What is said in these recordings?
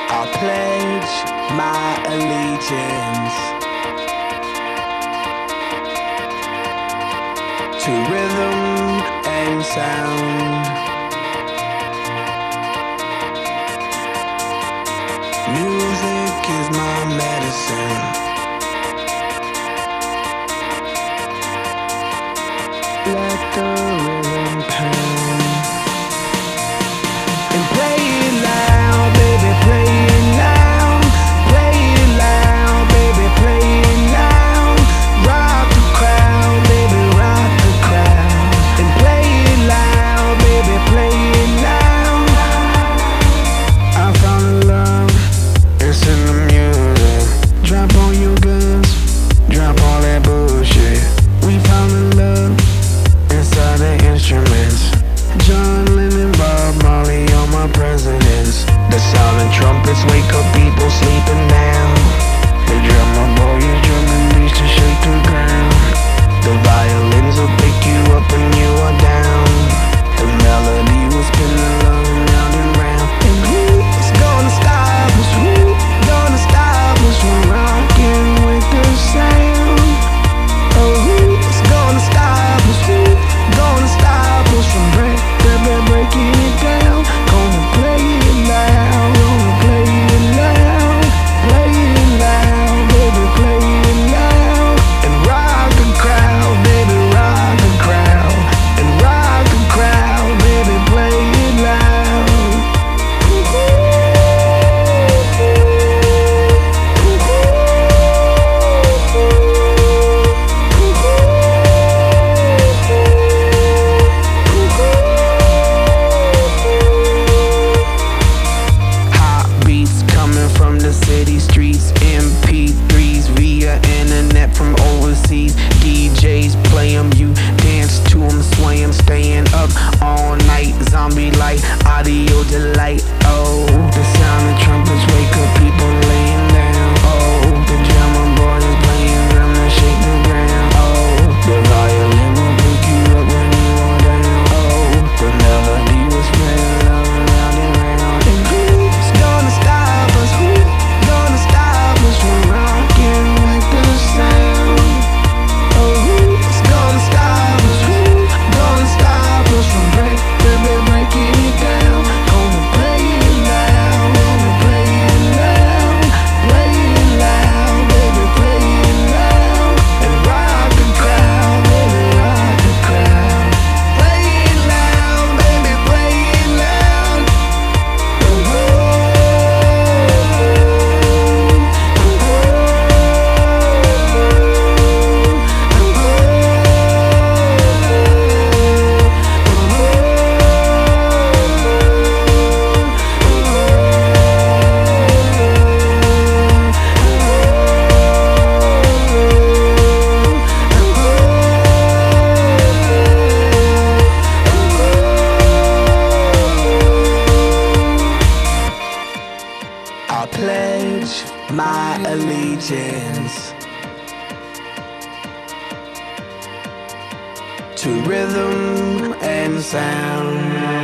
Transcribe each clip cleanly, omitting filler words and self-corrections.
I pledge my allegiance to rhythm and sound. Music is my medicine. Let the rhythm pound and play it loud, baby, play it loud. Play it loud, baby, play it loud. Rock the crowd, baby, rock the crowd. And play it loud, baby, play it loud. I found a love, it's in the music. Drop all your guns, drop all that bullshit. We found a love inside the instruments. John Lennon, Bob Marley, all my presidents. The silent trumpets wake up people sleeping now. The drummer boy is drumming beats to shake the ground. The violins will pick you up when you are down. The melody will spin along round and round. And who's gonna stop us? Who gonna stop us from rocking with the sound? Oh, who's gonna stop us? Who gonna stop us from breaking it down? Gonna play it loud, gonna play it loud. Play it loud, baby, play it loud. And rock the crowd, baby, rock the crowd. And rock the crowd, baby, play it loud. From the city streets, MP3s via internet from overseas. DJs play 'em, you dance to 'em, sway 'em, staying up all night. Zombie light, audio delight. Oh, the sound of trumpets wake up people laying down. Oh, the drummer boy is playing drum to shake the ground. Oh, the violin will pick you up when you are down. Oh, the melody will spin around and round. And who's gonna stop us? Who gonna stop us from rocking with the sound? Oh, who's gonna stop us? Who gonna stop us from breaking it down? Gonna play it loud, gonna play it loud. Play it loud, baby, play it loud. And rock the crowd, baby, rock the crowd. Play it loud, baby, play it loud. I pledge my allegiance to rhythm and sound.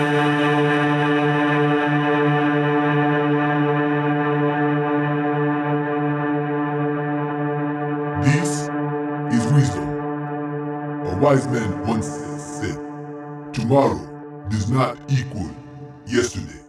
This is wisdom. A wise man once said, tomorrow does not equal yesterday.